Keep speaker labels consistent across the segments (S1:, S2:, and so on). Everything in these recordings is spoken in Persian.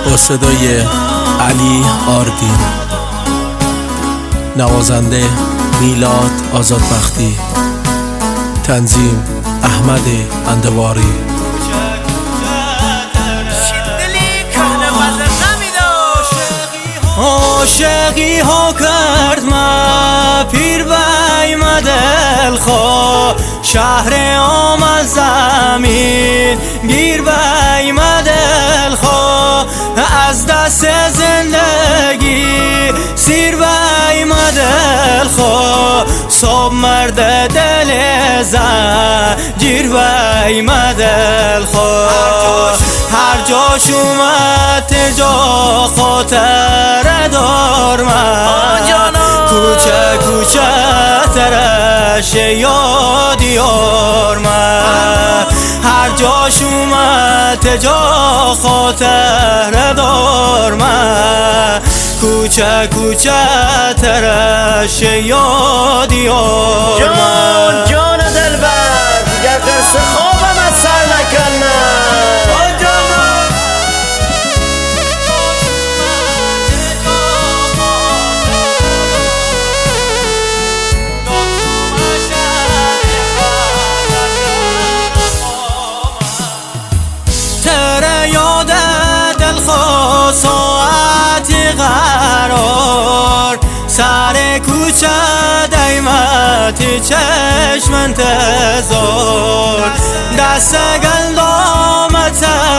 S1: با صدای علی آردین، نوازنده میلاد آزادبختی، تنظیم احمد اندواری.
S2: عاشقی ها کرد ما پیر بای مدل خو شهر آمد زمین گیر بای مدل خو از دست زندگی سیر بای مدل خو صبح مرد دل زن گیر بای مدل خو هر جاش اومد جا خاطر دار من کوچه کوچه ترش یاد یار من هر جاش اومد جا خاطر دار من کوچه کوچه ترش یاد یار من
S3: جان دلبر گر قرص خوابم از سر نکنم
S2: ساعتی قرار سر کوچه دیمتی چشم انتظار دست گندام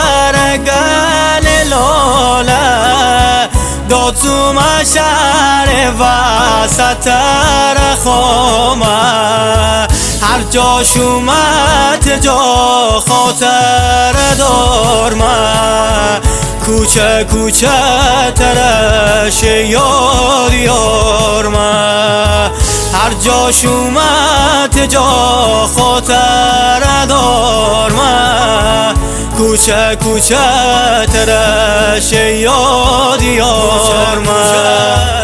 S2: ترگل لاله داد تو مشهر وسط رخامه هر جاش اومد جا خاطر دار من کوچه کوچه ترش یاد یار من هر جاش اومد جا خاطر دار من کوچه کوچه ترش یاد یار من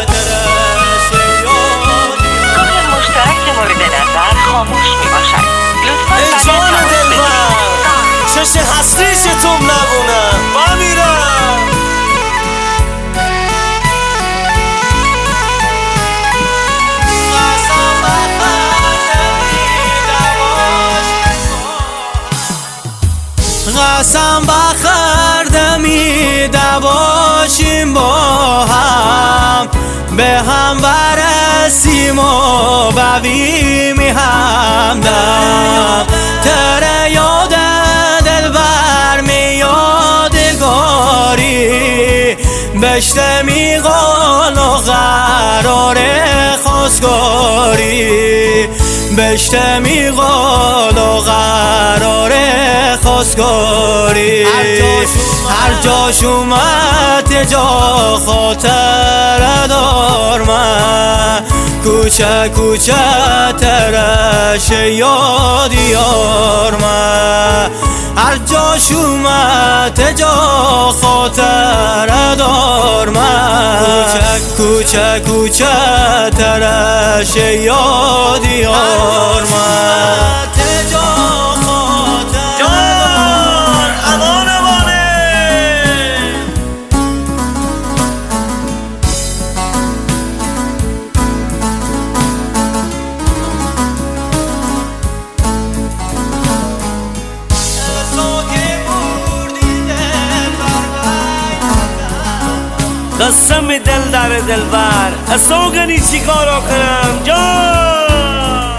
S4: کانال مشترک مورد نظر خاموش میباشد. لطفاً
S3: جان دلبر چشم حسریشتون نبونم با میرم
S2: قسم بخوردمی دواشیم با هم به هم برسیم و بویم همدم تره یاد دلبر می یادگاری بشته می قال و قرار خواستگاری بشته می قال و قرار خواستگاری هر جاش اومد جا خاطر دار من کوچه کوچه ترش یاد یار من هر جاش اومد جا خاطر دار من کوچه کوچه ترش یاد یار من
S3: قسم دل در دلبر اسوگنی چی کارو کنم جان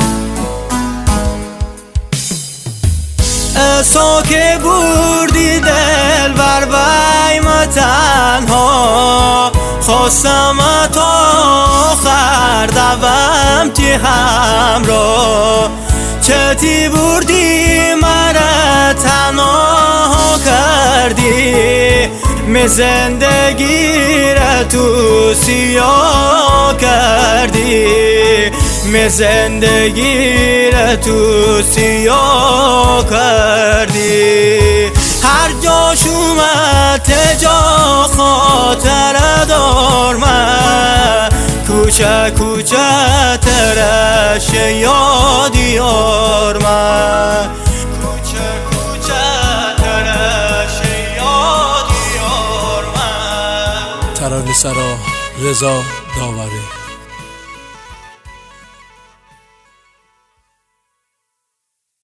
S2: اسو که بردی دل بر بای ما تنها خواستم تا آخر دوم تی همراه چتی بردی مرا تنها کردی می زندگی را تو سیاه کردی می زندگی را تو سیاه کردی هر جاش اومد جا خاطر دار من کوچه کوچه ترش یاد یار من کوچه کوچه ترش یاد یار
S1: ترانه‌سرا رضا داوری.